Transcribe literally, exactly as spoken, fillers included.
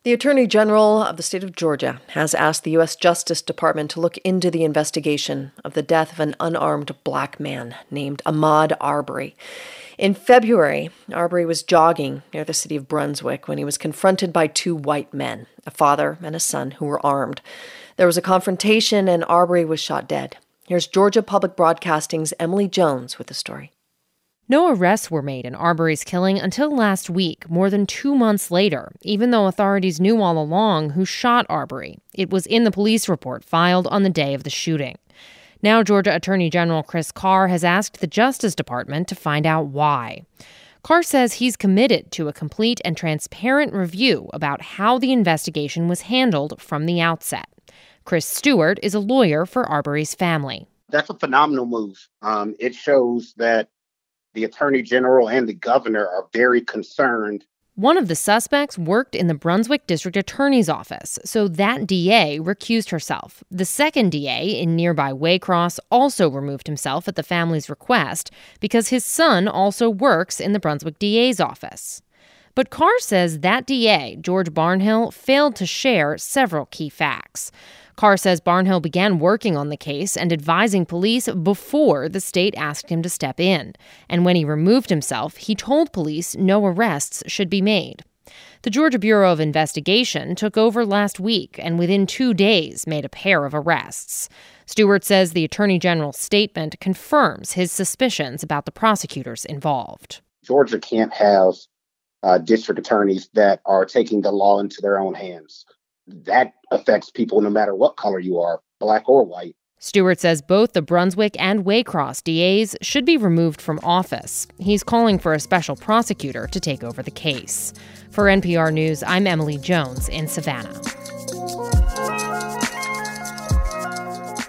The Attorney General of the state of Georgia has asked the U S Justice Department to look into the investigation of the death of an unarmed black man named Ahmaud Arbery. In February, Arbery was jogging near the city of Brunswick when he was confronted by two white men, a father and a son, who were armed. There was a confrontation and Arbery was shot dead. Here's Georgia Public Broadcasting's Emily Jones with the story. No arrests were made in Arbery's killing until last week, more than two months later, even though authorities knew all along who shot Arbery. It was in the police report filed on the day of the shooting. Now Georgia Attorney General Chris Carr has asked the Justice Department to find out why. Carr says he's committed to a complete and transparent review about how the investigation was handled from the outset. Chris Stewart is a lawyer for Arbery's family. That's a phenomenal move. Um, it shows that the Attorney General and the governor are very concerned. One of the suspects worked in the Brunswick District Attorney's office, so that D A recused herself. The second D A in nearby Waycross also removed himself at the family's request because his son also works in the Brunswick D A's office. But Carr says that D A, George Barnhill, failed to share several key facts. Carr says Barnhill began working on the case and advising police before the state asked him to step in. And when he removed himself, he told police no arrests should be made. The Georgia Bureau of Investigation took over last week and within two days made a pair of arrests. Stewart says the Attorney General's statement confirms his suspicions about the prosecutors involved. Georgia can't have uh, district attorneys that are taking the law into their own hands. That affects people no matter what color you are, black or white. Stewart says both the Brunswick and Waycross D As should be removed from office. He's calling for a special prosecutor to take over the case. For N P R News, I'm Emily Jones in Savannah.